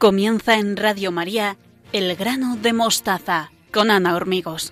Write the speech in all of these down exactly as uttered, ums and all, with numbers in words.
Comienza en Radio María El grano de mostaza con Ana Hormigos.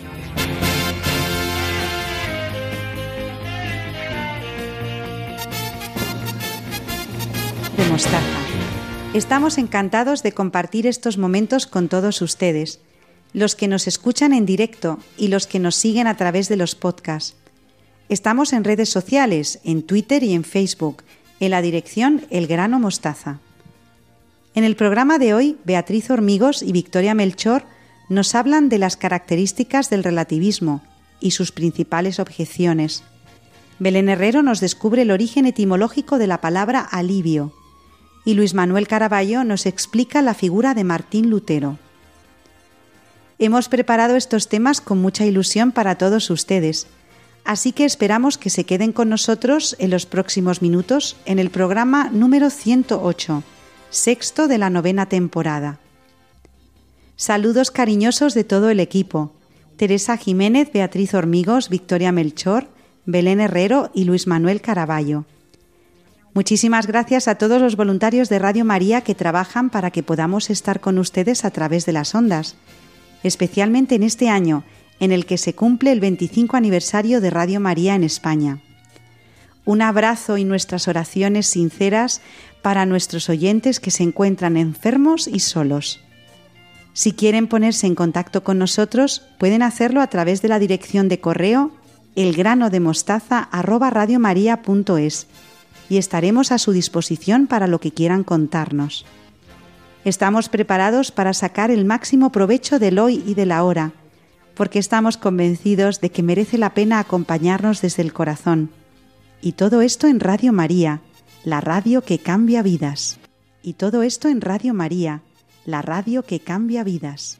De mostaza. Estamos encantados de compartir estos momentos con todos ustedes, los que nos escuchan en directo y los que nos siguen a través de los podcasts. Estamos en redes sociales, en Twitter y en Facebook, en la dirección El Grano Mostaza. En el programa de hoy, Beatriz Hormigos y Victoria Melchor nos hablan de las características del relativismo y sus principales objeciones. Belén Herrero nos descubre el origen etimológico de la palabra alivio y Luis Manuel Caraballo nos explica la figura de Martín Lutero. Hemos preparado estos temas con mucha ilusión para todos ustedes, así que esperamos que se queden con nosotros en los próximos minutos en el programa número ciento ocho, sexto de la novena temporada. Saludos cariñosos de todo el equipo: Teresa Jiménez, Beatriz Hormigos, Victoria Melchor, Belén Herrero y Luis Manuel Caraballo. Muchísimas gracias a todos los voluntarios de Radio María que trabajan para que podamos estar con ustedes a través de las ondas, especialmente en este año en el que se cumple el veinticinco aniversario de Radio María en España. Un abrazo y nuestras oraciones sinceras para nuestros oyentes que se encuentran enfermos y solos. Si quieren ponerse en contacto con nosotros, pueden hacerlo a través de la dirección de correo elgranodemostaza arroba radiomaria punto es y estaremos a su disposición para lo que quieran contarnos. Estamos preparados para sacar el máximo provecho del hoy y del ahora, porque estamos convencidos de que merece la pena acompañarnos desde el corazón. Y todo esto en Radio María, la radio que cambia vidas. Y todo esto en Radio María, la radio que cambia vidas.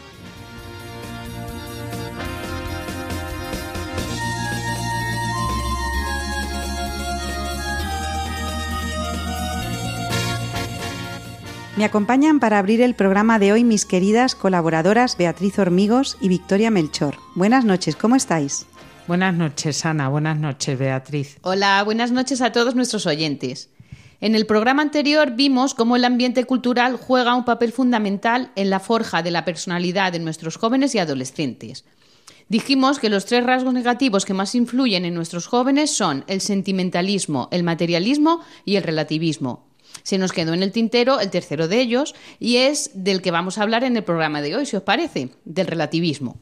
Me acompañan para abrir el programa de hoy mis queridas colaboradoras Beatriz Hormigos y Victoria Melchor. Buenas noches, ¿cómo estáis? Buenas noches, Ana. Buenas noches, Beatriz. Hola, buenas noches a todos nuestros oyentes. En el programa anterior vimos cómo el ambiente cultural juega un papel fundamental en la forja de la personalidad de nuestros jóvenes y adolescentes. Dijimos que los tres rasgos negativos que más influyen en nuestros jóvenes son el sentimentalismo, el materialismo y el relativismo. Se nos quedó en el tintero el tercero de ellos y es del que vamos a hablar en el programa de hoy, si os parece, del relativismo.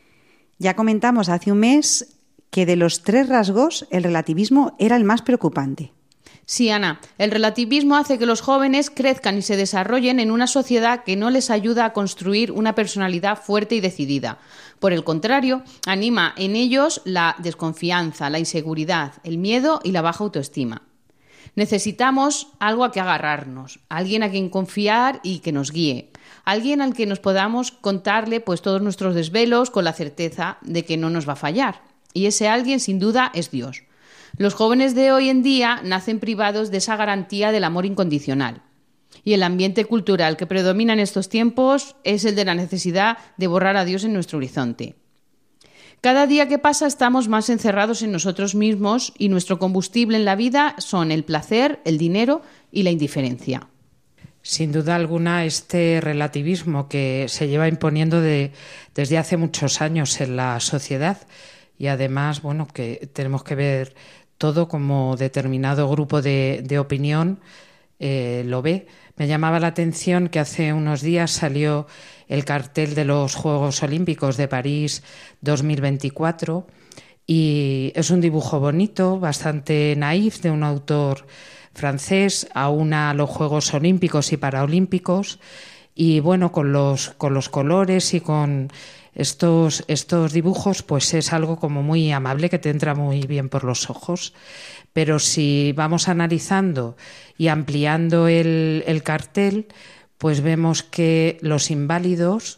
Ya comentamos hace un mes que de los tres rasgos el relativismo era el más preocupante. Sí, Ana, el relativismo hace que los jóvenes crezcan y se desarrollen en una sociedad que no les ayuda a construir una personalidad fuerte y decidida. Por el contrario, anima en ellos la desconfianza, la inseguridad, el miedo y la baja autoestima. Necesitamos algo a que agarrarnos, alguien a quien confiar y que nos guíe, alguien al que nos podamos contarle pues todos nuestros desvelos con la certeza de que no nos va a fallar. Y ese alguien, sin duda, es Dios. Los jóvenes de hoy en día nacen privados de esa garantía del amor incondicional. Y el ambiente cultural que predomina en estos tiempos es el de la necesidad de borrar a Dios en nuestro horizonte. Cada día que pasa estamos más encerrados en nosotros mismos y nuestro combustible en la vida son el placer, el dinero y la indiferencia. Sin duda alguna, este relativismo que se lleva imponiendo de, desde hace muchos años en la sociedad y además, bueno, que tenemos que ver todo como determinado grupo de, de opinión eh, lo ve. Me llamaba la atención que hace unos días salió el cartel de los Juegos Olímpicos de París dos mil veinticuatro y es un dibujo bonito, bastante naif, de un autor francés, aúna los Juegos Olímpicos y Paralímpicos y bueno, con los, con los colores y con estos, estos dibujos pues es algo como muy amable que te entra muy bien por los ojos. Pero si vamos analizando y ampliando el, el cartel, pues vemos que los inválidos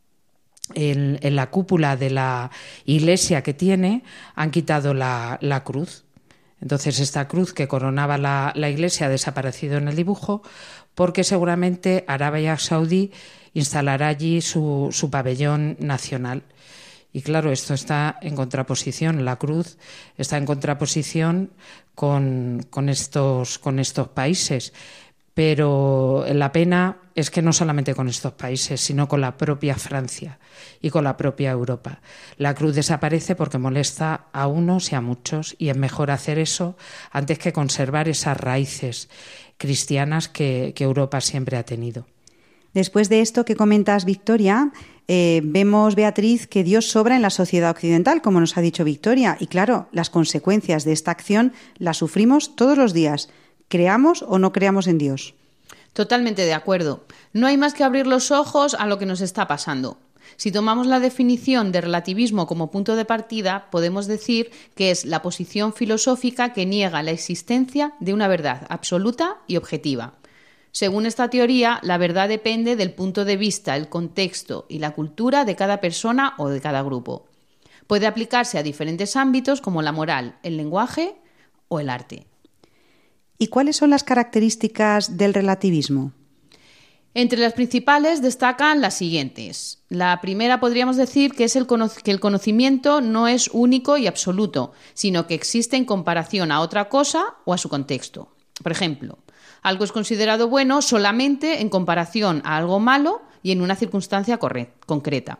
en, en la cúpula de la iglesia que tiene han quitado la, la cruz. Entonces esta cruz que coronaba la, la iglesia ha desaparecido en el dibujo porque seguramente Arabia Saudí instalará allí su, su pabellón nacional. Y claro, esto está en contraposición, la cruz está en contraposición con, con, estos, con estos países. Pero la pena es que no solamente con estos países, sino con la propia Francia y con la propia Europa. La cruz desaparece porque molesta a unos y a muchos, y es mejor hacer eso antes que conservar esas raíces cristianas que, que Europa siempre ha tenido. Después de esto que comentas, Victoria, eh, vemos, Beatriz, que Dios sobra en la sociedad occidental, como nos ha dicho Victoria, y claro, las consecuencias de esta acción las sufrimos todos los días, creamos o no creamos en Dios. Totalmente de acuerdo. No hay más que abrir los ojos a lo que nos está pasando. Si tomamos la definición de relativismo como punto de partida, podemos decir que es la posición filosófica que niega la existencia de una verdad absoluta y objetiva. Según esta teoría, la verdad depende del punto de vista, el contexto y la cultura de cada persona o de cada grupo. Puede aplicarse a diferentes ámbitos como la moral, el lenguaje o el arte. ¿Y cuáles son las características del relativismo? Entre las principales destacan las siguientes. La primera podríamos decir que es el cono- que el conocimiento no es único y absoluto, sino que existe en comparación a otra cosa o a su contexto. Por ejemplo, algo es considerado bueno solamente en comparación a algo malo y en una circunstancia corre- concreta.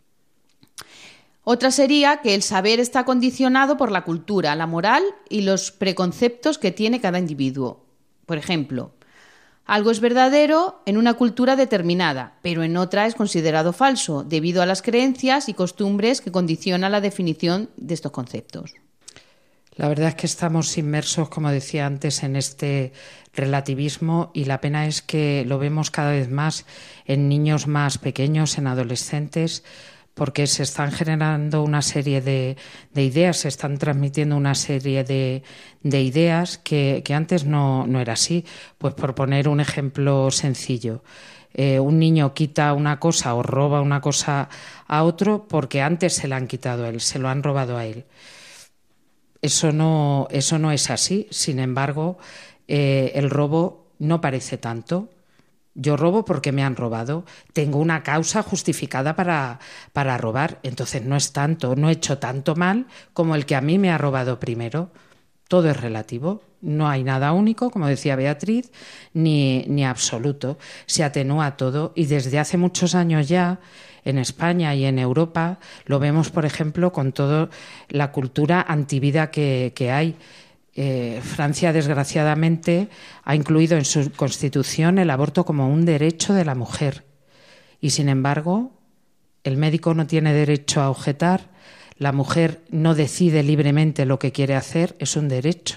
Otra sería que el saber está condicionado por la cultura, la moral y los preconceptos que tiene cada individuo. Por ejemplo, algo es verdadero en una cultura determinada, pero en otra es considerado falso, debido a las creencias y costumbres que condicionan la definición de estos conceptos. La verdad es que estamos inmersos, como decía antes, en este relativismo, y la pena es que lo vemos cada vez más en niños más pequeños, en adolescentes, porque se están generando una serie de, de ideas, se están transmitiendo una serie de, de ideas que, que antes no, no era así. Pues por poner un ejemplo sencillo, eh, un niño quita una cosa o roba una cosa a otro porque antes se la han quitado a él, se lo han robado a él. Eso no, eso no es así. Sin embargo, eh, el robo no parece tanto. Yo robo porque me han robado. Tengo una causa justificada para, para robar. Entonces no es tanto, no he hecho tanto mal como el que a mí me ha robado primero. Todo es relativo. No hay nada único, como decía Beatriz, ni, ni absoluto. Se atenúa todo, y desde hace muchos años ya, en España y en Europa, lo vemos, por ejemplo, con toda la cultura antivida que, que hay. Eh, Francia, desgraciadamente, ha incluido en su constitución el aborto como un derecho de la mujer. Y, sin embargo, el médico no tiene derecho a objetar, la mujer no decide libremente lo que quiere hacer, es un derecho.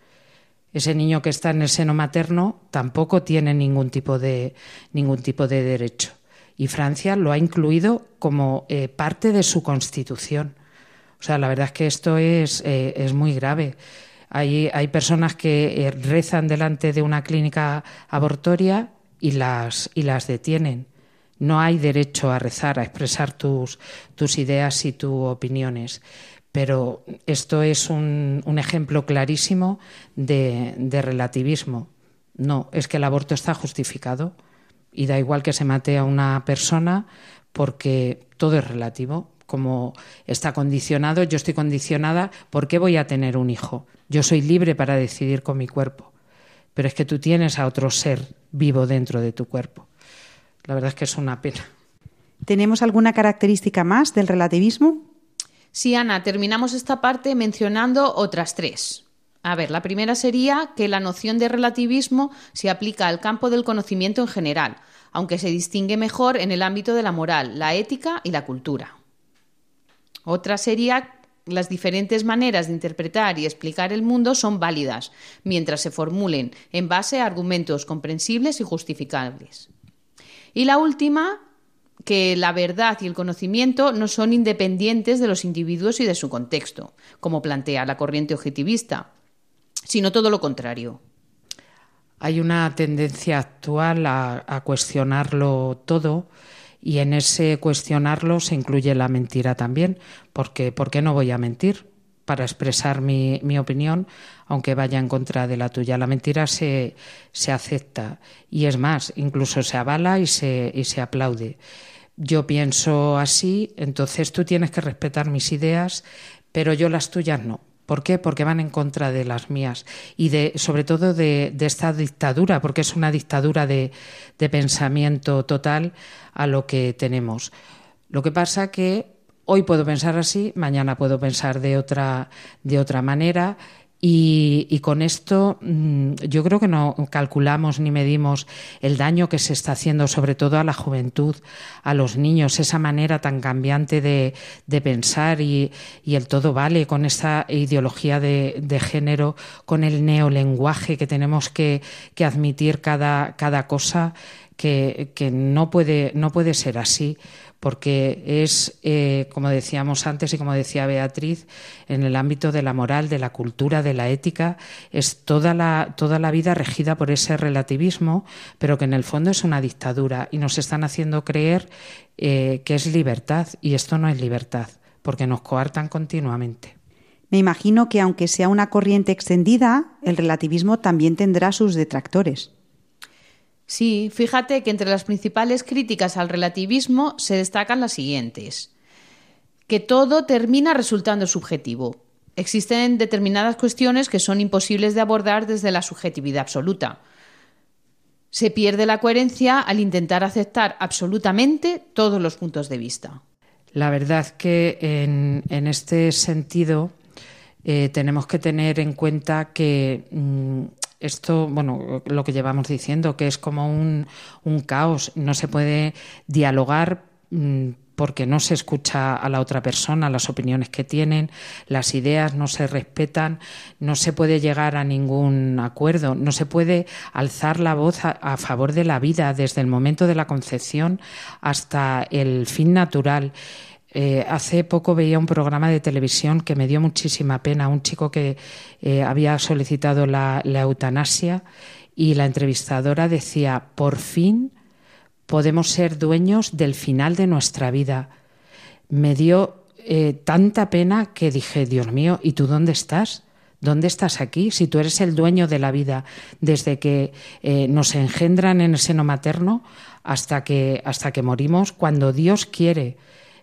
Ese niño que está en el seno materno tampoco tiene ningún tipo de, ningún tipo de derecho. Y Francia lo ha incluido como eh, parte de su constitución. O sea, la verdad es que esto es, eh, es muy grave. Hay, hay personas que eh, rezan delante de una clínica abortoria y las, y las detienen. No hay derecho a rezar, a expresar tus, tus ideas y tus opiniones. Pero esto es un, un ejemplo clarísimo de, de relativismo. No, es que el aborto está justificado. Y da igual que se mate a una persona porque todo es relativo. Como está condicionado, yo estoy condicionada, ¿por qué voy a tener un hijo? Yo soy libre para decidir con mi cuerpo. Pero es que tú tienes a otro ser vivo dentro de tu cuerpo. La verdad es que es una pena. ¿Tenemos alguna característica más del relativismo? Sí, Ana, terminamos esta parte mencionando otras tres. A ver, la primera sería que la noción de relativismo se aplica al campo del conocimiento en general, aunque se distingue mejor en el ámbito de la moral, la ética y la cultura. Otra sería las diferentes maneras de interpretar y explicar el mundo son válidas, mientras se formulen en base a argumentos comprensibles y justificables. Y la última, que la verdad y el conocimiento no son independientes de los individuos y de su contexto, como plantea la corriente objetivista, sino todo lo contrario. Hay una tendencia actual a, a cuestionarlo todo, y en ese cuestionarlo se incluye la mentira también, porque ¿por qué no voy a mentir? Para expresar mi, mi opinión, aunque vaya en contra de la tuya. La mentira se, se acepta, y es más, incluso se avala y se, y se aplaude. Yo pienso así, entonces tú tienes que respetar mis ideas, pero yo las tuyas no. ¿Por qué? Porque van en contra de las mías y de, sobre todo de, de esta dictadura, porque es una dictadura de, de pensamiento total a lo que tenemos. Lo que pasa que hoy puedo pensar así, mañana puedo pensar de otra, de otra manera. Y, y con esto yo creo que no calculamos ni medimos el daño que se está haciendo sobre todo a la juventud, a los niños, esa manera tan cambiante de, de pensar y, y el todo vale con esta ideología de, de género, con el neolenguaje que tenemos que, que admitir cada, cada cosa que, que no puede, no puede ser así. Porque es, eh, como decíamos antes y como decía Beatriz, en el ámbito de la moral, de la cultura, de la ética, es toda la, toda la vida regida por ese relativismo, pero que en el fondo es una dictadura y nos están haciendo creer eh, que es libertad, y esto no es libertad, porque nos coartan continuamente. Me imagino que aunque sea una corriente extendida, el relativismo también tendrá sus detractores. Sí, fíjate que entre las principales críticas al relativismo se destacan las siguientes. Que todo termina resultando subjetivo. Existen determinadas cuestiones que son imposibles de abordar desde la subjetividad absoluta. Se pierde la coherencia al intentar aceptar absolutamente todos los puntos de vista. La verdad que en, en este sentido eh, tenemos que tener en cuenta que mmm, esto, bueno, lo que llevamos diciendo, que es como un, un caos, no se puede dialogar mmm, porque no se escucha a la otra persona, las opiniones que tienen, las ideas no se respetan, no se puede llegar a ningún acuerdo, no se puede alzar la voz a, a favor de la vida desde el momento de la concepción hasta el fin natural. Eh, hace poco veía un programa de televisión que me dio muchísima pena, un chico que eh, había solicitado la, la eutanasia, y la entrevistadora decía: por fin podemos ser dueños del final de nuestra vida. Me dio eh, tanta pena que dije: Dios mío, ¿y tú dónde estás? ¿Dónde estás aquí? Si tú eres el dueño de la vida desde que eh, nos engendran en el seno materno hasta que, hasta que morimos, cuando Dios quiere.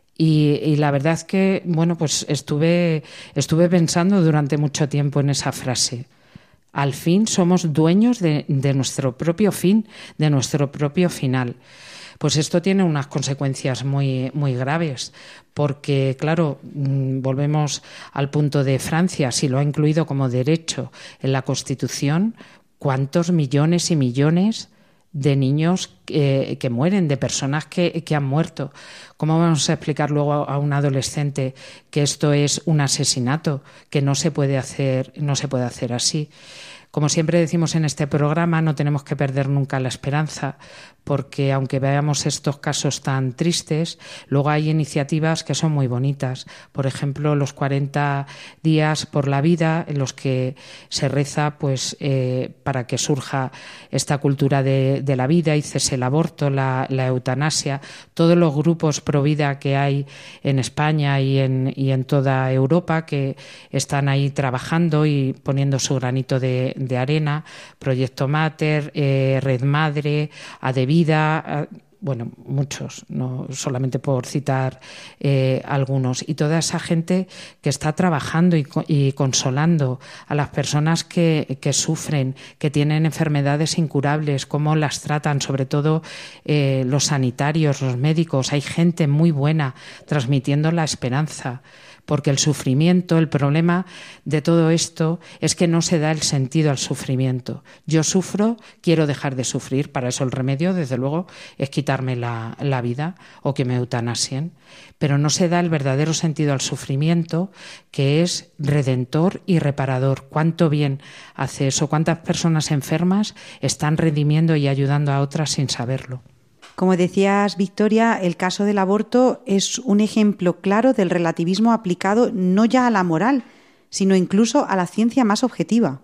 Y, y la verdad es que, bueno, pues estuve, estuve pensando durante mucho tiempo en esa frase. Al fin somos dueños de, de nuestro propio fin, de nuestro propio final. Pues esto tiene unas consecuencias muy, muy graves, porque, claro, volvemos al punto de Francia, si lo ha incluido como derecho en la Constitución, ¿cuántos millones y millones de niños que, que mueren, de personas que, que han muerto? ¿Cómo vamos a explicar luego a un adolescente que esto es un asesinato, que no se puede hacer, no se puede hacer así? Como siempre decimos en este programa, no tenemos que perder nunca la esperanza, porque aunque veamos estos casos tan tristes, luego hay iniciativas que son muy bonitas. Por ejemplo, los cuarenta días por la vida, en los que se reza pues eh, para que surja esta cultura de, de la vida y cese el aborto, la, la eutanasia. Todos los grupos pro vida que hay en España y en, y en toda Europa, que están ahí trabajando y poniendo su granito de, de arena, Proyecto Mater, eh, Red Madre, Adevida, eh, bueno, muchos, no solamente por citar eh, algunos, y toda esa gente que está trabajando y, y consolando a las personas que, que sufren, que tienen enfermedades incurables, cómo las tratan, sobre todo eh, los sanitarios, los médicos. Hay gente muy buena transmitiendo la esperanza, porque el sufrimiento, el problema de todo esto es que no se da el sentido al sufrimiento. Yo sufro, quiero dejar de sufrir, para eso el remedio, desde luego, es quitarme la, la vida o que me eutanasien, pero no se da el verdadero sentido al sufrimiento, que es redentor y reparador. ¿Cuánto bien hace eso? ¿Cuántas personas enfermas están redimiendo y ayudando a otras sin saberlo? Como decías, Victoria, el caso del aborto es un ejemplo claro del relativismo aplicado no ya a la moral, sino incluso a la ciencia más objetiva.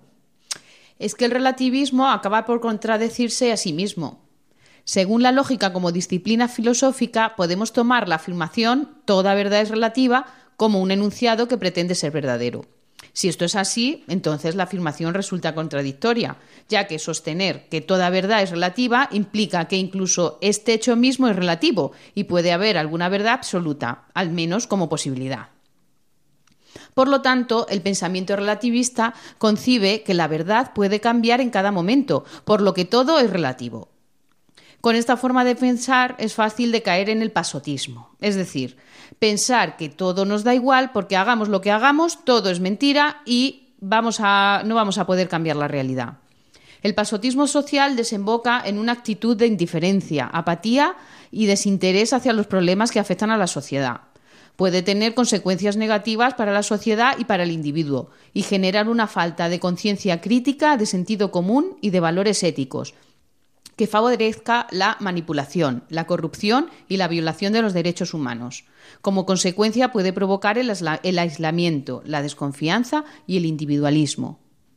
Es que el relativismo acaba por contradecirse a sí mismo. Según la lógica como disciplina filosófica, podemos tomar la afirmación «toda verdad es relativa» como un enunciado que pretende ser verdadero. Si esto es así, entonces la afirmación resulta contradictoria, ya que sostener que toda verdad es relativa implica que incluso este hecho mismo es relativo y puede haber alguna verdad absoluta, al menos como posibilidad. Por lo tanto, el pensamiento relativista concibe que la verdad puede cambiar en cada momento, por lo que todo es relativo. Con esta forma de pensar es fácil de caer en el pasotismo, es decir, pensar que todo nos da igual porque hagamos lo que hagamos, todo es mentira y vamos a, no vamos a poder cambiar la realidad. El pasotismo social desemboca en una actitud de indiferencia, apatía y desinterés hacia los problemas que afectan a la sociedad. Puede tener consecuencias negativas para la sociedad y para el individuo y generar una falta de conciencia crítica, de sentido común y de valores éticos, que favorezca la manipulación, la corrupción y la violación de los derechos humanos. Como consecuencia puede provocar el, aisla- el aislamiento, la desconfianza y el individualismo.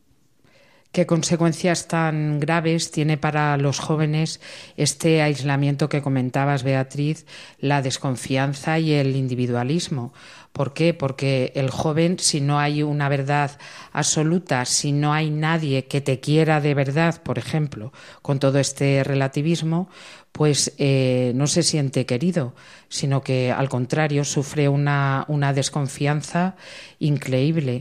¿Qué consecuencias tan graves tiene para los jóvenes este aislamiento que comentabas, Beatriz, la desconfianza y el individualismo? ¿Por qué? Porque el joven, si no hay una verdad absoluta, si no hay nadie que te quiera de verdad, por ejemplo, con todo este relativismo, pues eh, no se siente querido, sino que al contrario sufre una, una desconfianza increíble.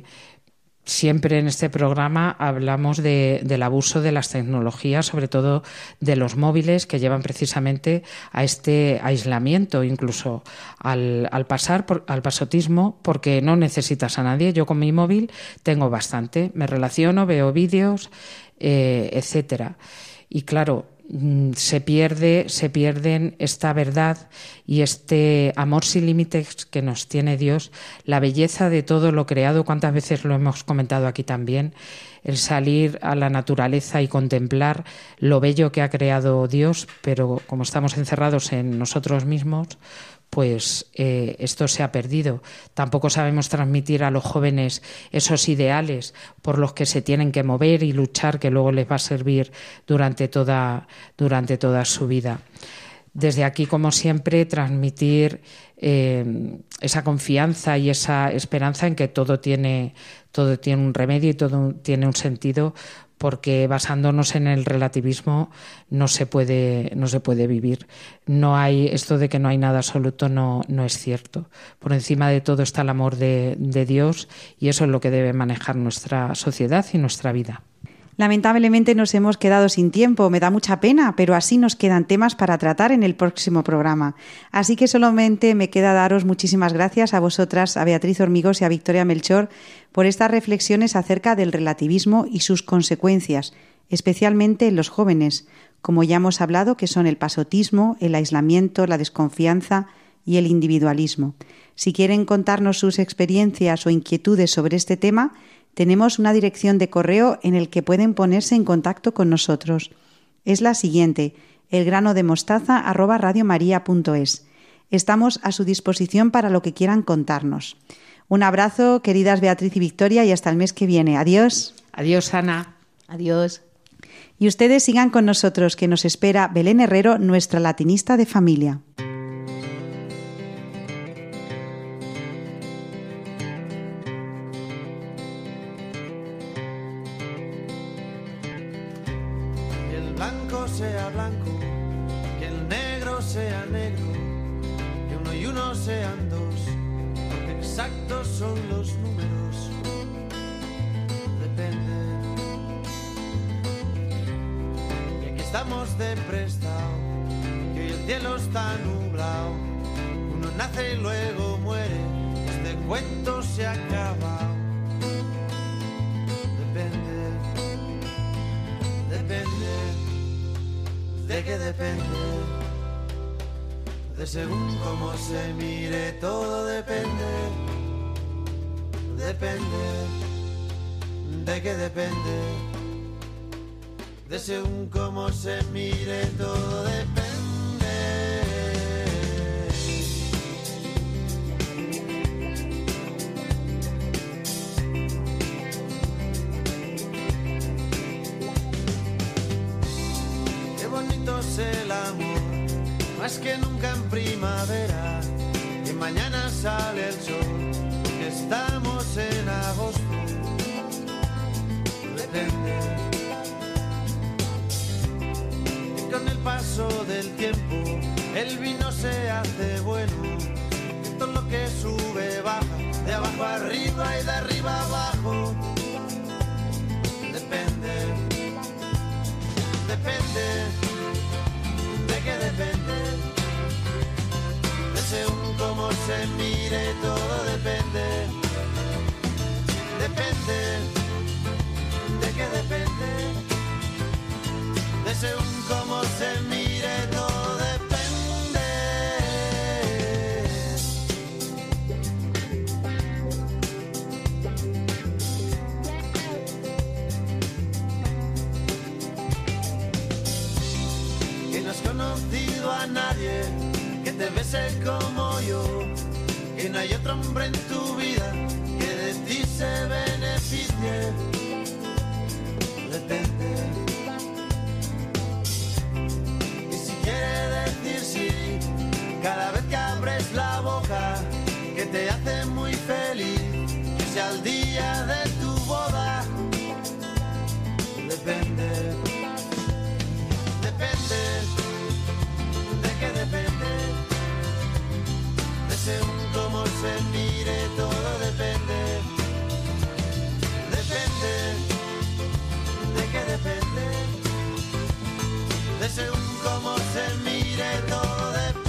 Siempre en este programa hablamos de, del abuso de las tecnologías, sobre todo de los móviles, que llevan precisamente a este aislamiento, incluso al, al pasar por, al pasotismo, porque no necesitas a nadie. Yo con mi móvil tengo bastante, me relaciono, veo vídeos, eh, etcétera. Y claro, se pierde, se pierden esta verdad y este amor sin límites que nos tiene Dios, la belleza de todo lo creado. Cuántas veces lo hemos comentado aquí también, el salir a la naturaleza y contemplar lo bello que ha creado Dios, pero como estamos encerrados en nosotros mismos, pues eh, esto se ha perdido. Tampoco sabemos transmitir a los jóvenes esos ideales por los que se tienen que mover y luchar, que luego les va a servir durante toda, durante toda su vida. Desde aquí, como siempre, transmitir eh, esa confianza y esa esperanza en que todo tiene, todo tiene un remedio y todo tiene un sentido, porque basándonos en el relativismo no se puede, no se puede vivir. No hay, esto de que no hay nada absoluto no, no es cierto. Por encima de todo está el amor de, de Dios, y eso es lo que debe manejar nuestra sociedad y nuestra vida. Lamentablemente nos hemos quedado sin tiempo, me da mucha pena, pero así nos quedan temas para tratar en el próximo programa. Así que solamente me queda daros muchísimas gracias a vosotras, a Beatriz Hormigos y a Victoria Melchor, por estas reflexiones acerca del relativismo y sus consecuencias, especialmente en los jóvenes, como ya hemos hablado, que son el pasotismo, el aislamiento, la desconfianza y el individualismo. Si quieren contarnos sus experiencias o inquietudes sobre este tema, tenemos una dirección de correo en el que pueden ponerse en contacto con nosotros. Es la siguiente: elgranodemostaza arroba radiomaria punto es. Estamos a su disposición para lo que quieran contarnos. Un abrazo, queridas Beatriz y Victoria, y hasta el mes que viene. Adiós. Adiós, Ana. Adiós. Y ustedes sigan con nosotros, que nos espera Belén Herrero, nuestra latinista de familia. Sea blanco, que el negro sea negro, que uno y uno sean dos, porque exactos son los números. Depende. Y aquí estamos de prestado, que hoy el cielo está nublado. Uno nace y luego muere, este cuento se acaba. Depende, depende. ¿De qué depende? De según cómo se mire, todo depende. Depende. ¿De qué depende? De según cómo se mire, todo depende. El amor, más que nunca en primavera, y mañana sale el sol, porque estamos en agosto. Depende. Y con el paso del tiempo, el vino se hace bueno, y todo lo que sube baja, de abajo abajo arriba y de arriba abajo. Depende, depende, de qué depende, de según cómo se mire todo depende, depende, de qué depende, de según cómo se mire todo depende. Conocido a nadie que te bese como yo, que no hay otro hombre en tu vida que de ti se beneficie. Depende. Y si quiere decir sí, cada vez que abres la boca, que te hace muy feliz, que sea el día de tu boda. Depende. Depende. Depende, de según cómo se mire todo depende, depende, de qué depende, de según cómo se mire todo depende.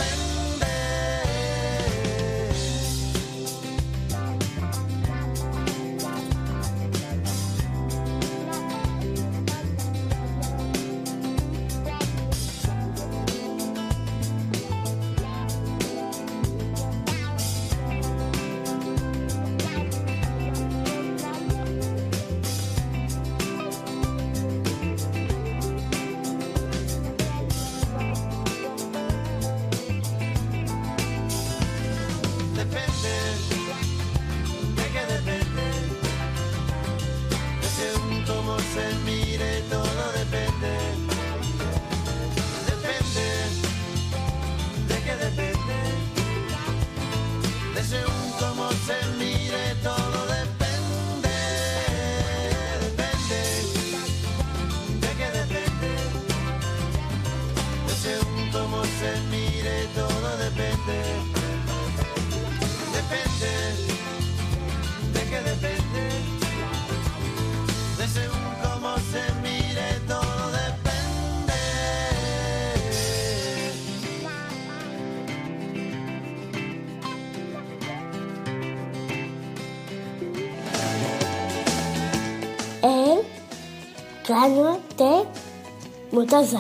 Grano de mostaza.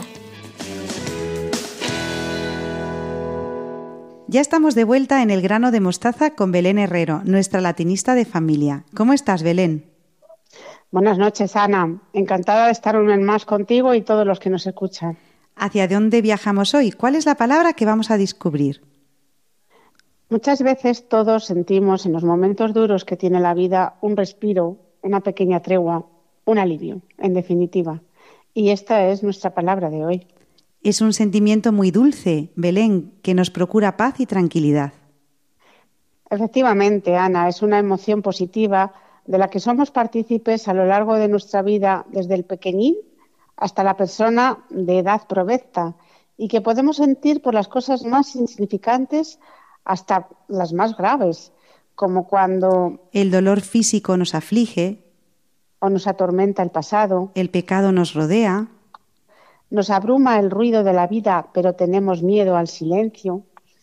Ya estamos de vuelta en El grano de mostaza con Belén Herrero, nuestra latinista de familia. ¿Cómo estás, Belén? Buenas noches, Ana. Encantada de estar un mes más contigo y todos los que nos escuchan. ¿Hacia dónde viajamos hoy? ¿Cuál es la palabra que vamos a descubrir? Muchas veces todos sentimos en los momentos duros que tiene la vida un respiro, una pequeña tregua, un alivio, en definitiva. Y esta es nuestra palabra de hoy. Es un sentimiento muy dulce, Belén, que nos procura paz y tranquilidad. Efectivamente, Ana, es una emoción positiva de la que somos partícipes a lo largo de nuestra vida, desde el pequeñín hasta la persona de edad provecta, y que podemos sentir por las cosas más insignificantes hasta las más graves, como cuando el dolor físico nos aflige, o nos atormenta el pasado, el pecado nos rodea, nos abruma el ruido de la vida, pero tenemos miedo al silencio.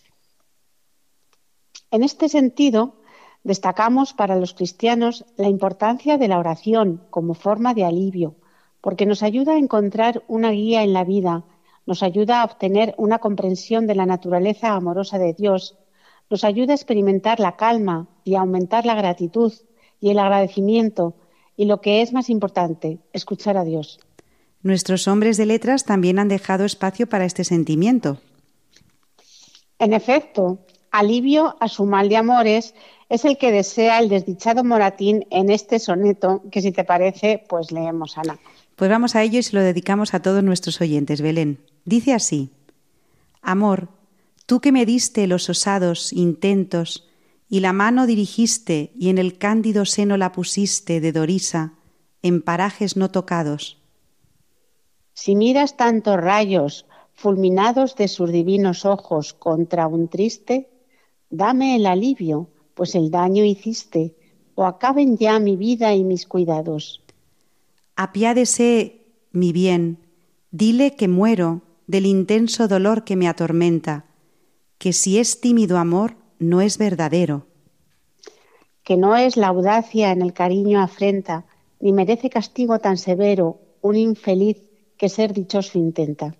En este sentido, destacamos para los cristianos la importancia de la oración como forma de alivio, porque nos ayuda a encontrar una guía en la vida, nos ayuda a obtener una comprensión de la naturaleza amorosa de Dios, nos ayuda a experimentar la calma y a aumentar la gratitud y el agradecimiento, y lo que es más importante, escuchar a Dios. Nuestros hombres de letras también han dejado espacio para este sentimiento. En efecto, alivio a su mal de amores es el que desea el desdichado Moratín en este soneto, que si te parece, pues leemos, Ana. Pues vamos a ello y se lo dedicamos a todos nuestros oyentes, Belén. Dice así: Amor, tú que me diste los osados intentos y la mano dirigiste y en el cándido seno la pusiste de Dorisa, en parajes no tocados. Si miras tantos rayos fulminados de sus divinos ojos contra un triste, dame el alivio pues el daño hiciste, o acaben ya mi vida y mis cuidados. Apiádese, mi bien, dile que muero del intenso dolor que me atormenta, que si es tímido amor, no es verdadero. Que no es la audacia en el cariño afrenta, ni merece castigo tan severo un infeliz que ser dichoso intenta.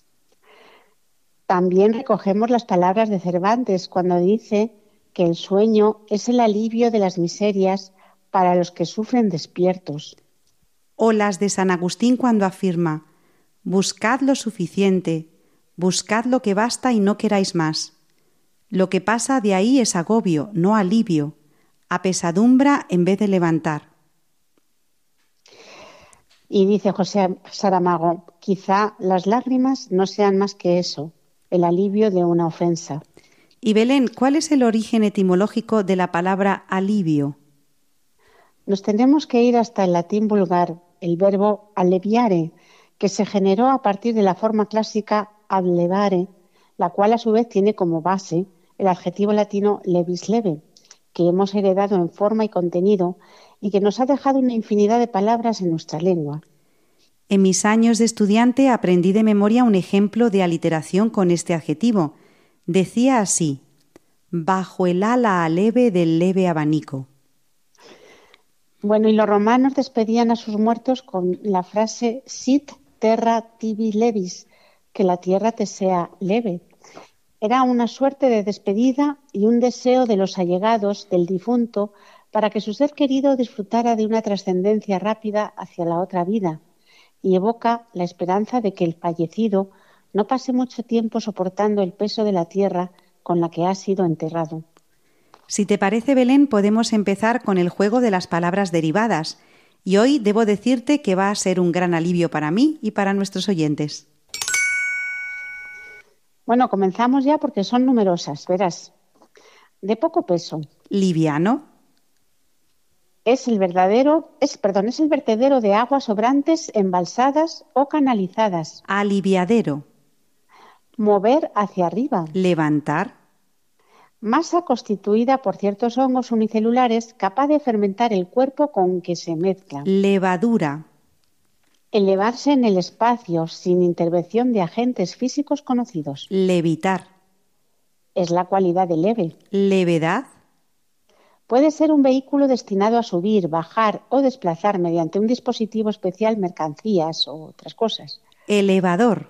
También recogemos las palabras de Cervantes cuando dice que el sueño es el alivio de las miserias para los que sufren despiertos. O las de San Agustín cuando afirma: buscad lo suficiente, buscad lo que basta y no queráis más. Lo que pasa de ahí es agobio, no alivio, apesadumbra en vez de levantar. Y dice José Saramago, quizá las lágrimas no sean más que eso, el alivio de una ofensa. Y Belén, ¿cuál es el origen etimológico de la palabra alivio? Nos tenemos que ir hasta el latín vulgar, el verbo alleviare, que se generó a partir de la forma clásica ablevare, la cual a su vez tiene como base el adjetivo latino levis leve, que hemos heredado en forma y contenido y que nos ha dejado una infinidad de palabras en nuestra lengua. En mis años de estudiante aprendí de memoria un ejemplo de aliteración con este adjetivo. Decía así: bajo el ala aleve del leve abanico. Bueno, y los romanos despedían a sus muertos con la frase sit terra tibi levis, que la tierra te sea leve. Era una suerte de despedida y un deseo de los allegados del difunto para que su ser querido disfrutara de una trascendencia rápida hacia la otra vida, y evoca la esperanza de que el fallecido no pase mucho tiempo soportando el peso de la tierra con la que ha sido enterrado. Si te parece, Belén, podemos empezar con el juego de las palabras derivadas, y hoy debo decirte que va a ser un gran alivio para mí y para nuestros oyentes. Bueno, comenzamos ya porque son numerosas, verás. De poco peso. Liviano. Es el verdadero, es, perdón, es el vertedero de aguas sobrantes, embalsadas o canalizadas. Aliviadero. Mover hacia arriba. Levantar. Masa constituida por ciertos hongos unicelulares capaz de fermentar el cuerpo con que se mezcla. Levadura. Elevarse en el espacio sin intervención de agentes físicos conocidos. Levitar. Es la cualidad de leve. Levedad. Puede ser un vehículo destinado a subir, bajar o desplazar mediante un dispositivo especial mercancías o otras cosas. Elevador.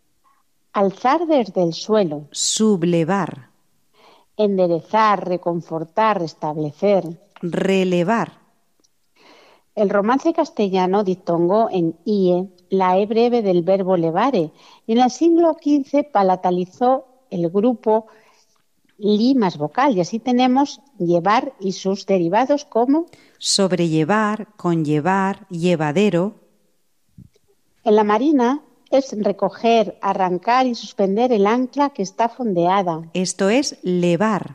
Alzar desde el suelo. Sublevar. Enderezar, reconfortar, restablecer. Relevar. El romance castellano dictongó en ie la e breve del verbo levare y en el siglo quince palatalizó el grupo li más vocal y así tenemos llevar y sus derivados como sobrellevar, conllevar, llevadero. En la marina es recoger, arrancar y suspender el ancla que está fondeada. Esto es levar.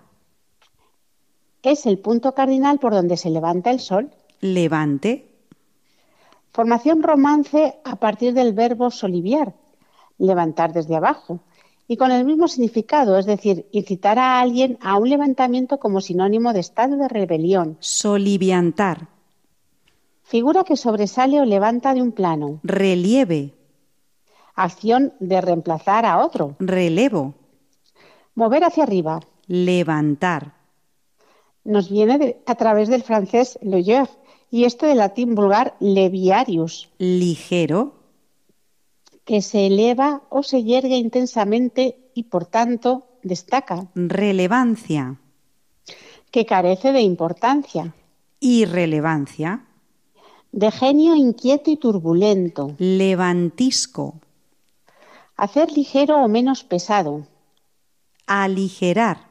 Es el punto cardinal por donde se levanta el sol. Levante. Formación romance a partir del verbo soliviar, levantar desde abajo, y con el mismo significado, es decir, incitar a alguien a un levantamiento como sinónimo de estado de rebelión. Soliviantar. Figura que sobresale o levanta de un plano. Relieve. Acción de reemplazar a otro. Relevo. Mover hacia arriba. Levantar. Nos viene de, a través del francés leger y este del latín vulgar leviarius. Ligero. Que se eleva o se yergue intensamente y por tanto destaca. Relevancia. Que carece de importancia. Irrelevancia. De genio inquieto y turbulento. Levantisco. Hacer ligero o menos pesado. Aligerar.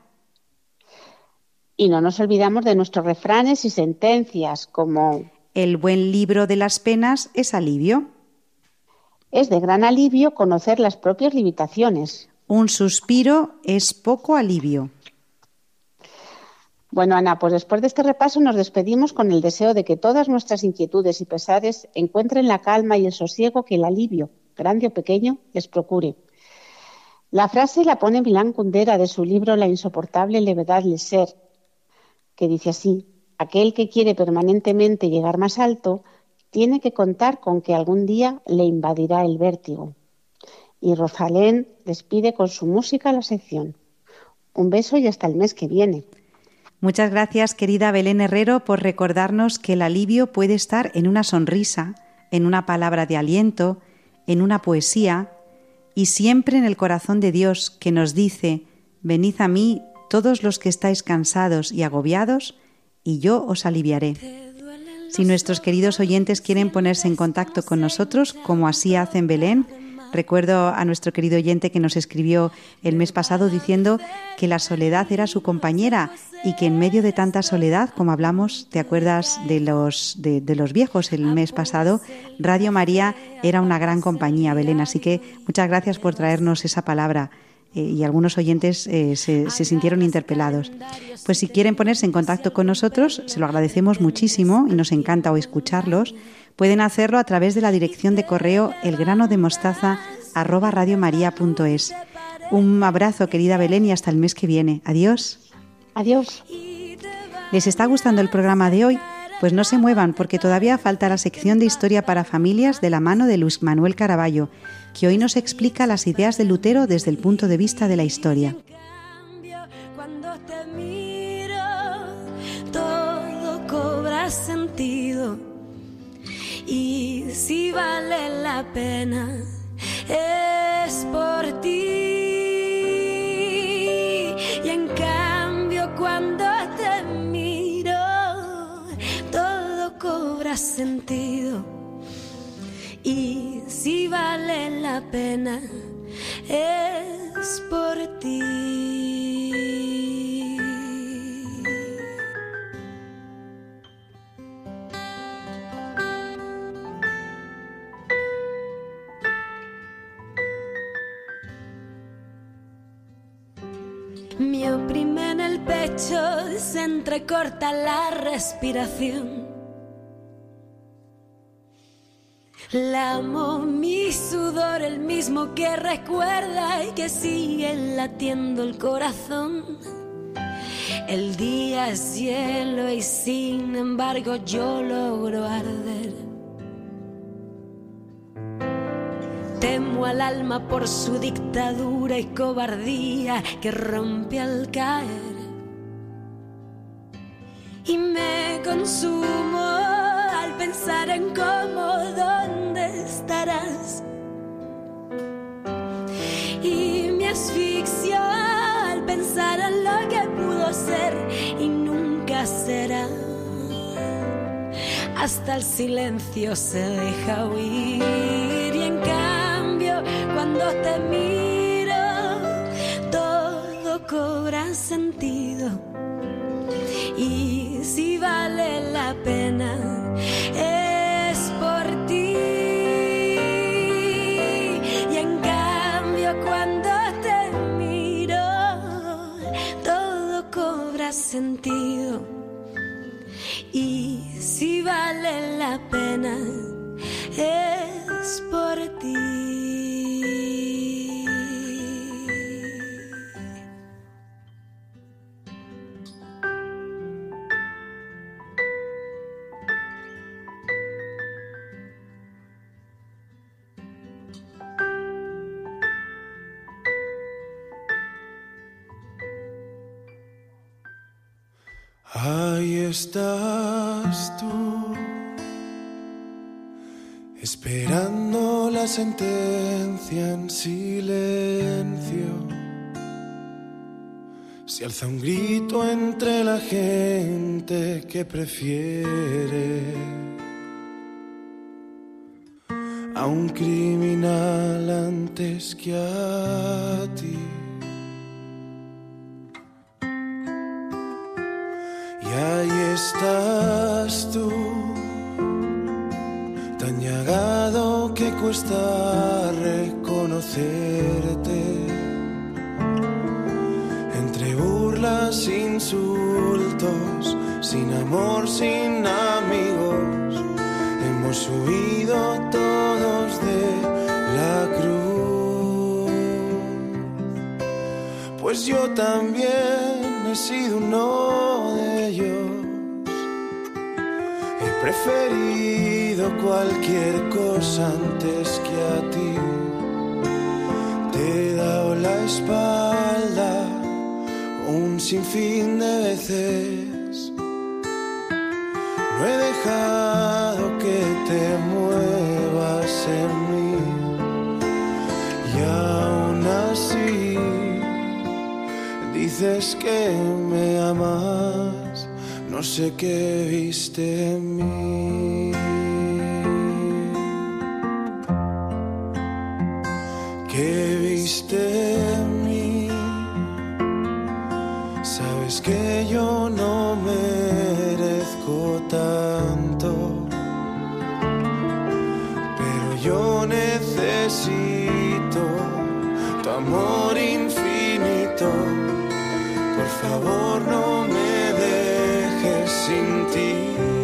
Y no nos olvidamos de nuestros refranes y sentencias como el buen libro de las penas es alivio. Es de gran alivio conocer las propias limitaciones. Un suspiro es poco alivio. Bueno, Ana, pues después de este repaso nos despedimos con el deseo de que todas nuestras inquietudes y pesares encuentren la calma y el sosiego que el alivio, grande o pequeño, les procure. La frase la pone Milán Kundera de su libro La insoportable levedad del ser. que dice así: aquel que quiere permanentemente llegar más alto tiene que contar con que algún día le invadirá el vértigo. Y Rosalén despide con su música la sección. Un beso y hasta el mes que viene. Muchas gracias, querida Belén Herrero, por recordarnos que el alivio puede estar en una sonrisa, en una palabra de aliento, en una poesía y siempre en el corazón de Dios, que nos dice: venid a mí todos los que estáis cansados y agobiados, y yo os aliviaré. Si nuestros queridos oyentes quieren ponerse en contacto con nosotros, como así hacen Belén, recuerdo a nuestro querido oyente que nos escribió el mes pasado diciendo que la soledad era su compañera y que en medio de tanta soledad, como hablamos, ¿te acuerdas de los, de, de los viejos el mes pasado? Radio María era una gran compañía, Belén, así que muchas gracias por traernos esa palabra. Eh, y algunos oyentes eh, se, se sintieron interpelados. Pues si quieren ponerse en contacto con nosotros, se lo agradecemos muchísimo y nos encanta escucharlos. Pueden hacerlo a través de la dirección de correo elgranodemostaza arroba radiomaria.es. Un abrazo, querida Belén, y hasta el mes que viene. Adiós. Adiós. ¿Les está gustando el programa de hoy? Pues no se muevan, porque todavía falta la sección de Historia para Familias de la mano de Luis Manuel Caraballo, que hoy nos explica las ideas de Lutero desde el punto de vista de la historia. Cuando te miro, todo cobra sentido. Y si vale la pena, es por ti. Y en cambio, cuando te miro, todo cobra sentido. Y si vale la pena, es por ti. Me oprime en el pecho, se entrecorta la respiración. Lamo mi sudor, el mismo que recuerda y que sigue latiendo el corazón. El día es hielo y sin embargo yo logro arder. Temo al alma por su dictadura y cobardía que rompe al caer. Y me consumo al pensar en cómo, dónde estarás. Y me asfixio al pensar en lo que pudo ser y nunca será. Hasta el silencio se deja oír y en cambio cuando te miro todo cobra sentido. Y si vale la pena, es por ti. Y en cambio cuando te miro, todo cobra sentido. Y si vale la pena, es por ti. Ahí estás tú, esperando la sentencia en silencio. Se alza un grito entre la gente que prefiere a un criminal antes que a ti. Y ahí estás tú, tan llagado que cuesta reconocerte. Entre burlas, insultos, sin amor, sin amigos, hemos huido todos de la cruz. pues yo también he sido uno de ellos. He preferido cualquier cosa antes que a ti. Te he dado la espalda un sinfín de veces. No he dejado que te muevas en mí. Y aún así dices que me amas. No sé qué viste en mí. ¿Qué viste en mí? Sabes que yo no merezco tanto, pero yo necesito tu amor infinito. Por favor, no me dejes sin ti.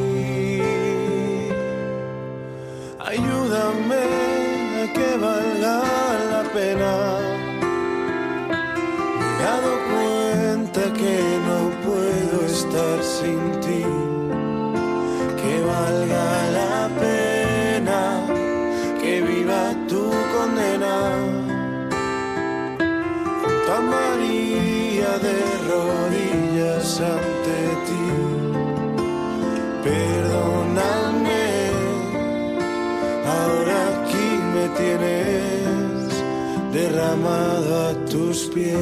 Ayúdame a que valga la pena. Me he dado cuenta que no puedo estar sin ti. Que valga la pena, que viva tu condena. Junto a María de rodillas ante ti. Perdóname, ahora aquí me tienes derramado a tus pies.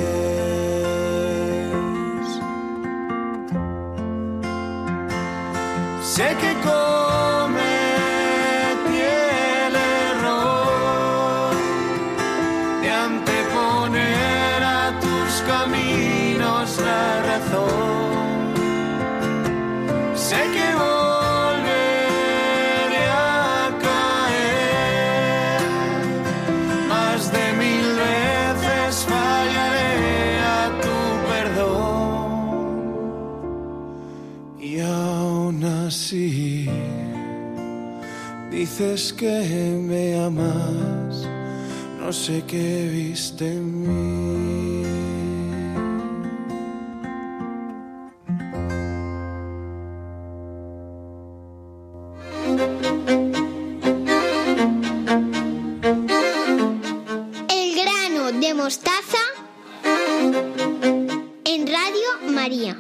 Sé que cometí el error de anteponer a tus caminos la razón. Sé que volveré a caer, más de mil veces fallaré a tu perdón. Y aún así dices que me amas, no sé qué viste en mí. El grano de mostaza en Radio María.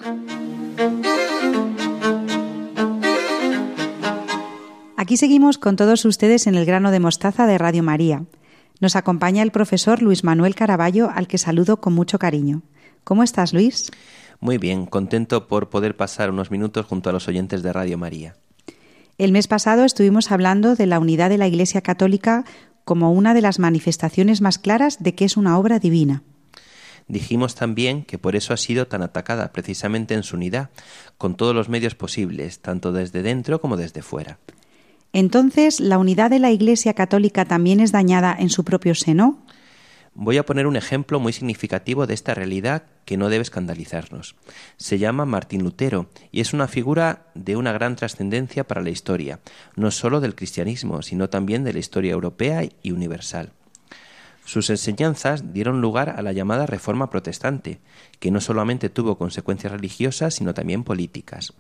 Aquí seguimos con todos ustedes en el grano de mostaza de Radio María. Nos acompaña el profesor Luis Manuel Caraballo, al que saludo con mucho cariño. ¿Cómo estás, Luis? Muy bien, contento por poder pasar unos minutos junto a los oyentes de Radio María. El mes pasado estuvimos hablando de la unidad de la Iglesia Católica como una de las manifestaciones más claras de que es una obra divina. Dijimos también que por eso ha sido tan atacada, precisamente en su unidad, con todos los medios posibles, tanto desde dentro como desde fuera. Entonces, ¿la unidad de la Iglesia Católica también es dañada en su propio seno? Voy a poner un ejemplo muy significativo de esta realidad que no debe escandalizarnos. Se llama Martín Lutero y es una figura de una gran trascendencia para la historia, no solo del cristianismo, sino también de la historia europea y universal. Sus enseñanzas dieron lugar a la llamada Reforma Protestante, que no solamente tuvo consecuencias religiosas, sino también políticas.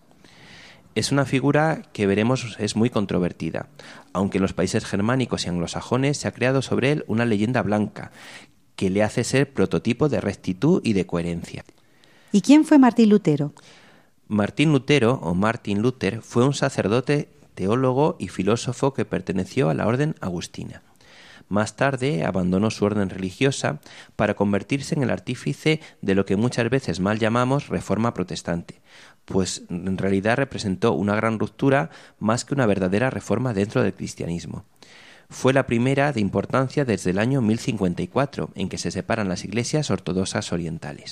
Es una figura que veremos es muy controvertida, aunque en los países germánicos y anglosajones se ha creado sobre él una leyenda blanca que le hace ser prototipo de rectitud y de coherencia. ¿Y quién fue Martín Lutero? Martín Lutero, o Martin Luther, fue un sacerdote, teólogo y filósofo que perteneció a la orden agustina. Más tarde abandonó su orden religiosa para convertirse en el artífice de lo que muchas veces mal llamamos Reforma Protestante, pues en realidad representó una gran ruptura más que una verdadera reforma dentro del cristianismo. Fue la primera de importancia desde el año mil cincuenta y cuatro, en que se separan las iglesias ortodoxas orientales.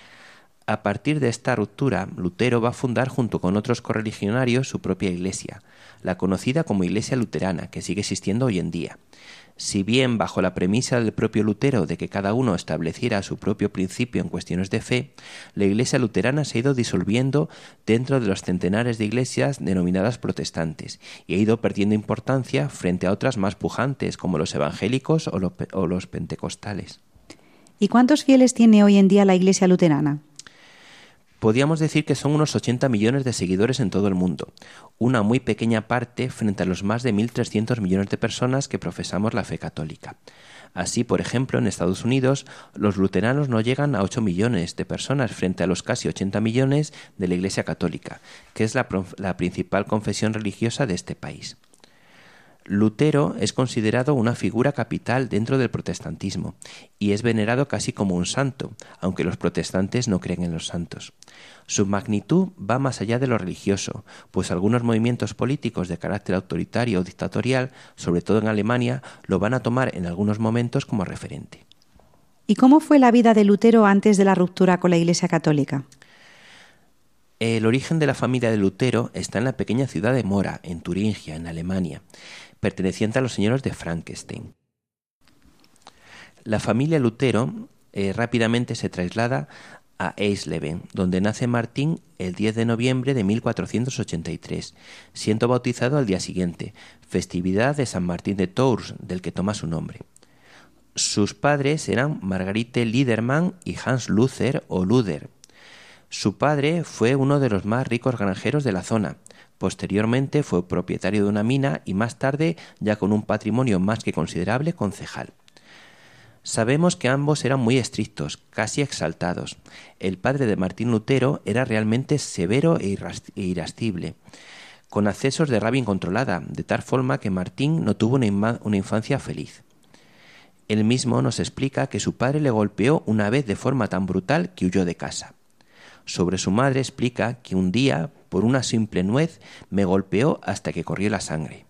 A partir de esta ruptura, Lutero va a fundar junto con otros correligionarios su propia iglesia, la conocida como Iglesia Luterana, que sigue existiendo hoy en día. Si bien bajo la premisa del propio Lutero de que cada uno estableciera su propio principio en cuestiones de fe, la Iglesia luterana se ha ido disolviendo dentro de los centenares de iglesias denominadas protestantes y ha ido perdiendo importancia frente a otras más pujantes como los evangélicos o los, o los pentecostales. ¿Y cuántos fieles tiene hoy en día la Iglesia luterana? Podríamos decir que son unos ochenta millones de seguidores en todo el mundo, una muy pequeña parte frente a los más de mil trescientos millones de personas que profesamos la fe católica. Así, por ejemplo, en Estados Unidos, los luteranos no llegan a ocho millones de personas frente a los casi ochenta millones de la Iglesia católica, que es la, la principal confesión religiosa de este país. Lutero es considerado una figura capital dentro del protestantismo y es venerado casi como un santo, aunque los protestantes no creen en los santos. Su magnitud va más allá de lo religioso, pues algunos movimientos políticos de carácter autoritario o dictatorial, sobre todo en Alemania, lo van a tomar en algunos momentos como referente. ¿Y cómo fue la vida de Lutero antes de la ruptura con la Iglesia católica? El origen de la familia de Lutero está en la pequeña ciudad de Mora, en Turingia, en Alemania, perteneciente a los señores de Frankenstein. La familia Lutero eh, rápidamente se traslada a Eisleben, donde nace Martín el diez de noviembre de mil cuatrocientos ochenta y tres, siendo bautizado al día siguiente, festividad de San Martín de Tours, del que toma su nombre. Sus padres eran Margarite Liedermann y Hans Luther o Luder. Su padre fue uno de los más ricos granjeros de la zona. Posteriormente fue propietario de una mina y más tarde, ya con un patrimonio más que considerable, concejal. Sabemos que ambos eran muy estrictos, casi exaltados. El padre de Martín Lutero era realmente severo e irascible, con accesos de rabia incontrolada, de tal forma que Martín no tuvo una, inma- una infancia feliz. Él mismo nos explica que su padre le golpeó una vez de forma tan brutal que huyó de casa. Sobre su madre explica que un día, por una simple nuez, me golpeó hasta que corrió la sangre.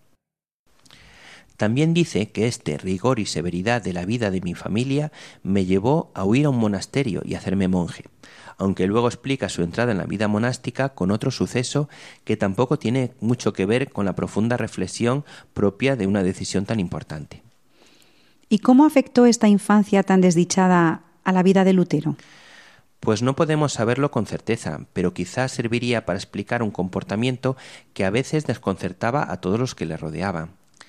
También dice que este rigor y severidad de la vida de mi familia me llevó a huir a un monasterio y hacerme monje, aunque luego explica su entrada en la vida monástica con otro suceso que tampoco tiene mucho que ver con la profunda reflexión propia de una decisión tan importante. ¿Y cómo afectó esta infancia tan desdichada a la vida de Lutero? Pues no podemos saberlo con certeza, pero quizás serviría para explicar un comportamiento que a veces desconcertaba a todos los que le rodeaban.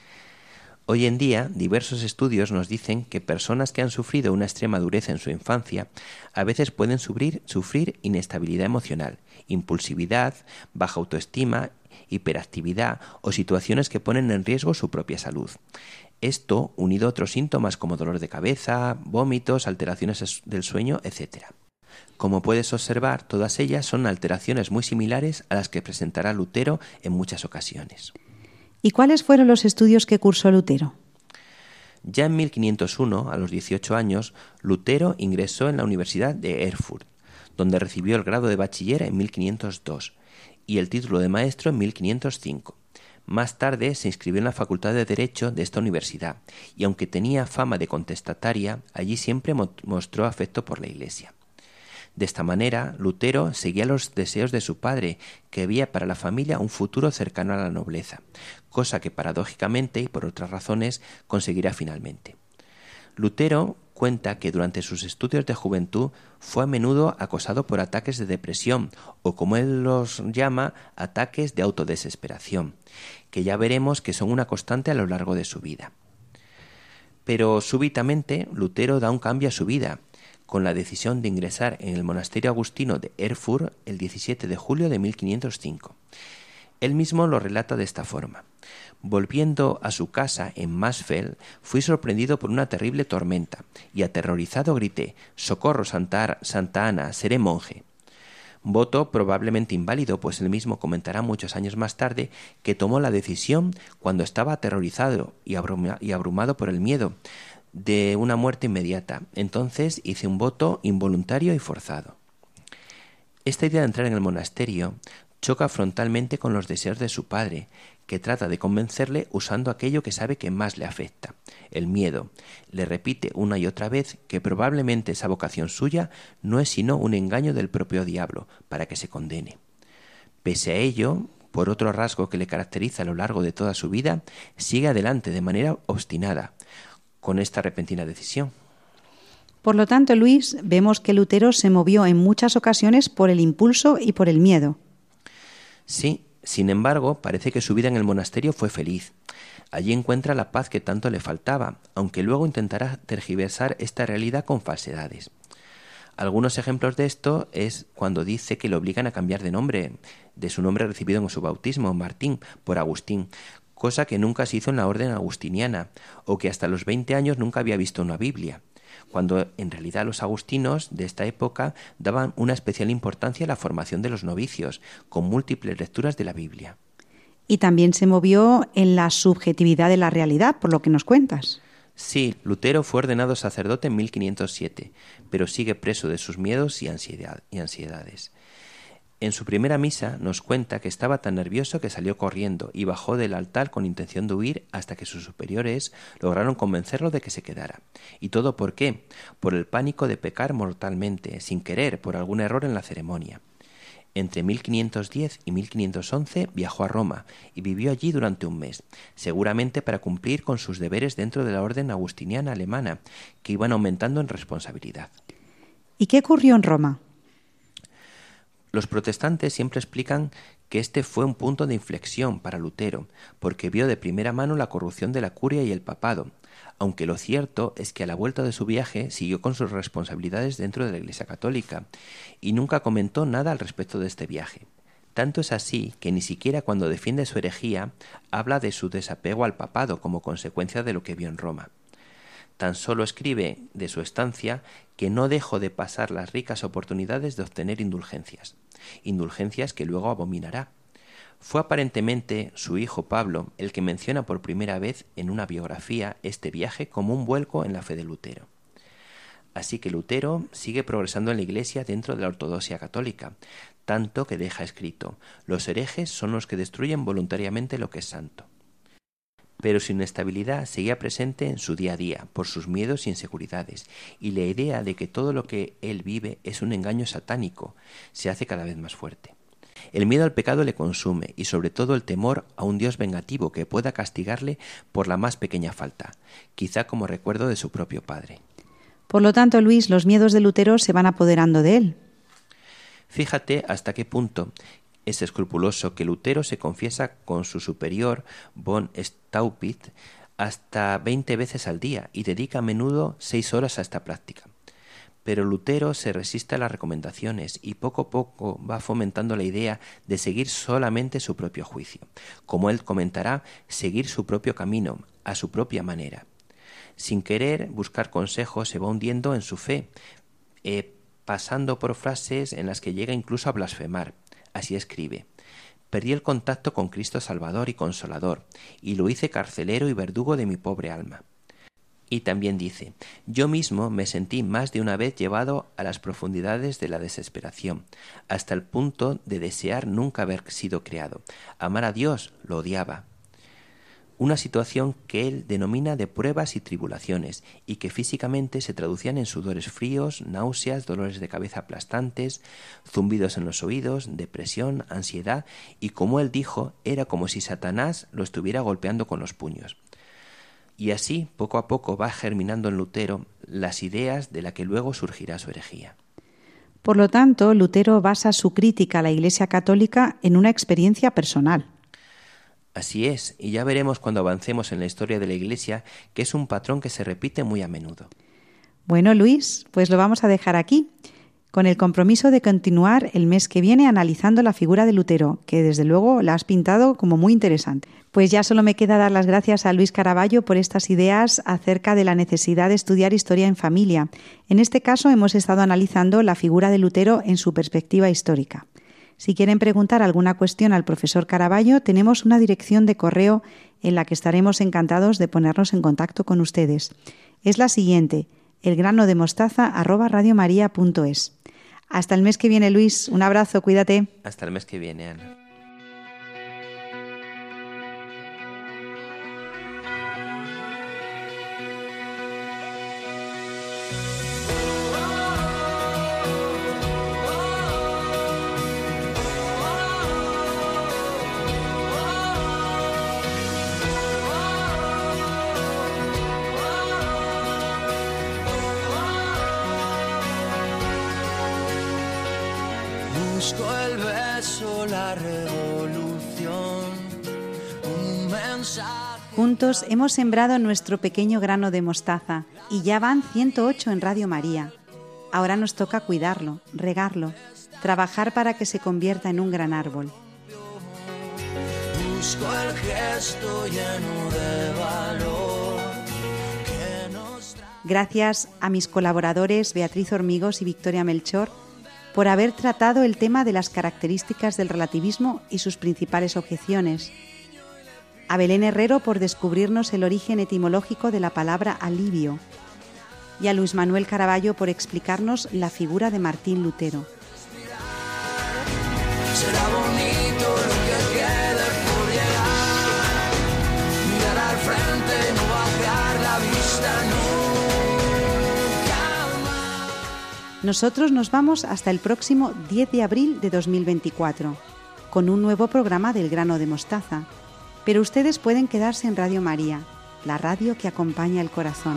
Hoy en día, diversos estudios nos dicen que personas que han sufrido una extrema dureza en su infancia a veces pueden sufrir, sufrir inestabilidad emocional, impulsividad, baja autoestima, hiperactividad o situaciones que ponen en riesgo su propia salud. Esto unido a otros síntomas como dolor de cabeza, vómitos, alteraciones del sueño, etcétera. Como puedes observar, todas ellas son alteraciones muy similares a las que presentará Lutero en muchas ocasiones. ¿Y cuáles fueron los estudios que cursó Lutero? Ya en mil quinientos uno, a los dieciocho años, Lutero ingresó en la Universidad de Erfurt, donde recibió el grado de bachiller en mil quinientos dos y el título de maestro en mil quinientos cinco. Más tarde se inscribió en la Facultad de Derecho de esta universidad y aunque tenía fama de contestataria, allí siempre mostró afecto por la Iglesia. De esta manera, Lutero seguía los deseos de su padre, que veía para la familia un futuro cercano a la nobleza, cosa que paradójicamente y por otras razones conseguirá finalmente. Lutero cuenta que durante sus estudios de juventud fue a menudo acosado por ataques de depresión o, como él los llama, ataques de autodesesperación, que ya veremos que son una constante a lo largo de su vida. Pero súbitamente Lutero da un cambio a su vida, con la decisión de ingresar en el monasterio agustino de Erfurt el diecisiete de julio de mil quinientos cinco. Él mismo lo relata de esta forma. Volviendo a su casa en Mansfeld, fui sorprendido por una terrible tormenta y aterrorizado grité: «¡Socorro, Santa, Santa Ana, seré monje!». Voto probablemente inválido, pues él mismo comentará muchos años más tarde que tomó la decisión cuando estaba aterrorizado y, abruma, y abrumado por el miedo de una muerte inmediata. Entonces hice un voto involuntario y forzado. Esta idea de entrar en el monasterio choca frontalmente con los deseos de su padre, que trata de convencerle usando aquello que sabe que más le afecta, el miedo. Le repite una y otra vez que probablemente esa vocación suya no es sino un engaño del propio diablo para que se condene. Pese a ello, por otro rasgo que le caracteriza a lo largo de toda su vida, sigue adelante de manera obstinada con esta repentina decisión. Por lo tanto, Luis, vemos que Lutero se movió en muchas ocasiones por el impulso y por el miedo. Sí, Sin embargo, parece que su vida en el monasterio fue feliz. Allí encuentra la paz que tanto le faltaba, aunque luego intentará tergiversar esta realidad con falsedades. Algunos ejemplos de esto es cuando dice que le obligan a cambiar de nombre, de su nombre recibido en su bautismo, Martín, por Agustín, cosa que nunca se hizo en la orden agustiniana, o que hasta los veinte años nunca había visto una Biblia, cuando en realidad los agustinos de esta época daban una especial importancia a la formación de los novicios, con múltiples lecturas de la Biblia. Y también se movió en la subjetividad de la realidad, por lo que nos cuentas. Sí, Lutero fue ordenado sacerdote en mil quinientos siete, pero sigue preso de sus miedos y, ansiedad, y ansiedades. En su primera misa nos cuenta que estaba tan nervioso que salió corriendo y bajó del altar con intención de huir hasta que sus superiores lograron convencerlo de que se quedara. ¿Y todo por qué? Por el pánico de pecar mortalmente, sin querer, por algún error en la ceremonia. Entre mil quinientos diez y mil quinientos once viajó a Roma y vivió allí durante un mes, seguramente para cumplir con sus deberes dentro de la orden agustiniana alemana, que iban aumentando en responsabilidad. ¿Y qué ocurrió en Roma? Los protestantes siempre explican que este fue un punto de inflexión para Lutero, porque vio de primera mano la corrupción de la curia y el papado, aunque lo cierto es que a la vuelta de su viaje siguió con sus responsabilidades dentro de la Iglesia Católica y nunca comentó nada al respecto de este viaje. Tanto es así que ni siquiera cuando defiende su herejía habla de su desapego al papado como consecuencia de lo que vio en Roma. Tan solo escribe de su estancia que no dejó de pasar las ricas oportunidades de obtener indulgencias, indulgencias que luego abominará. Fue aparentemente su hijo Pablo el que menciona por primera vez en una biografía este viaje como un vuelco en la fe de Lutero. Así que Lutero sigue progresando en la Iglesia dentro de la ortodoxia católica, tanto que deja escrito: los herejes son los que destruyen voluntariamente lo que es santo. Pero su inestabilidad seguía presente en su día a día por sus miedos y inseguridades, y la idea de que todo lo que él vive es un engaño satánico se hace cada vez más fuerte. El miedo al pecado le consume y sobre todo el temor a un Dios vengativo que pueda castigarle por la más pequeña falta, quizá como recuerdo de su propio padre. Por lo tanto, Luis, los miedos de Lutero se van apoderando de él. Fíjate hasta qué punto es escrupuloso que Lutero se confiesa con su superior, von Staupitz, hasta veinte veces al día y dedica a menudo seis horas a esta práctica. Pero Lutero se resiste a las recomendaciones y poco a poco va fomentando la idea de seguir solamente su propio juicio. Como él comentará, seguir su propio camino, a su propia manera. Sin querer buscar consejos, se va hundiendo en su fe, eh, pasando por frases en las que llega incluso a blasfemar. Así escribe: perdí el contacto con Cristo Salvador y Consolador, y lo hice carcelero y verdugo de mi pobre alma. Y también dice: yo mismo me sentí más de una vez llevado a las profundidades de la desesperación, hasta el punto de desear nunca haber sido creado. Amar a Dios lo odiaba. Una situación que él denomina de pruebas y tribulaciones, y que físicamente se traducían en sudores fríos, náuseas, dolores de cabeza aplastantes, zumbidos en los oídos, depresión, ansiedad, y como él dijo, era como si Satanás lo estuviera golpeando con los puños. Y así, poco a poco, va germinando en Lutero las ideas de la que luego surgirá su herejía. Por lo tanto, Lutero basa su crítica a la Iglesia Católica en una experiencia personal. Así es, y ya veremos cuando avancemos en la historia de la Iglesia que es un patrón que se repite muy a menudo. Bueno, Luis, pues lo vamos a dejar aquí, con el compromiso de continuar el mes que viene analizando la figura de Lutero, que desde luego la has pintado como muy interesante. Pues ya solo me queda dar las gracias a Luis Caraballo por estas ideas acerca de la necesidad de estudiar historia en familia. En este caso hemos estado analizando la figura de Lutero en su perspectiva histórica. Si quieren preguntar alguna cuestión al profesor Caraballo, tenemos una dirección de correo en la que estaremos encantados de ponernos en contacto con ustedes. Es la siguiente: elgranodemostaza arroba radiomaria punto es. Hasta el mes que viene, Luis. Un abrazo, cuídate. Hasta el mes que viene, Ana. Busco el beso, la revolución. canción, un mensaje. Juntos hemos sembrado nuestro pequeño grano de mostaza y ya van ciento ocho en Radio María. Ahora nos toca cuidarlo, regarlo, trabajar para que se convierta en un gran árbol. Busco el gesto lleno de valor que nos trae. Gracias a mis colaboradores Beatriz Hormigos y Victoria Melchor por haber tratado el tema de las características del relativismo y sus principales objeciones. A Belén Herrero por descubrirnos el origen etimológico de la palabra alivio. Y a Luis Manuel Caraballo por explicarnos la figura de Martín Lutero. Será bonito lo que quede por llegar, mirar al frente y no bajar la vista nunca más. Nosotros nos vamos hasta el próximo diez de abril de dos mil veinticuatro, con un nuevo programa del grano de mostaza. Pero ustedes pueden quedarse en Radio María, la radio que acompaña el corazón.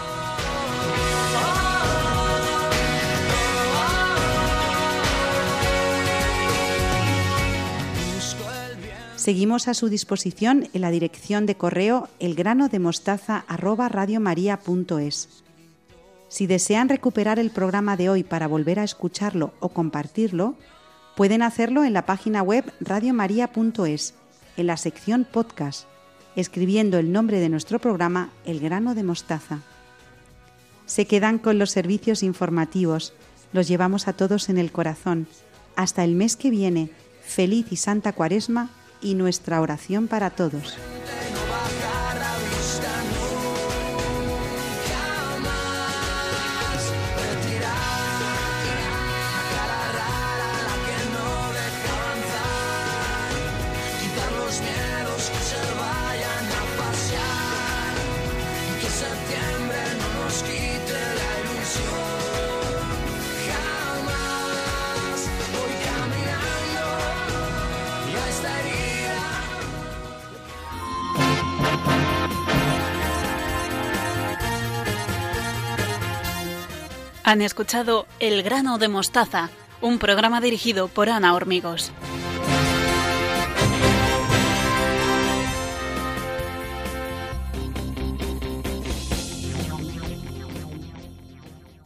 Seguimos a su disposición en la dirección de correo elgranodemostaza arroba radiomaria punto es. Si desean recuperar el programa de hoy para volver a escucharlo o compartirlo, pueden hacerlo en la página web radiomaria punto es, en la sección podcast, escribiendo el nombre de nuestro programa El Grano de Mostaza. Se quedan con los servicios informativos, los llevamos a todos en el corazón. Hasta el mes que viene, feliz y santa Cuaresma, y nuestra oración para todos. Han escuchado El Grano de Mostaza, un programa dirigido por Ana Hormigos.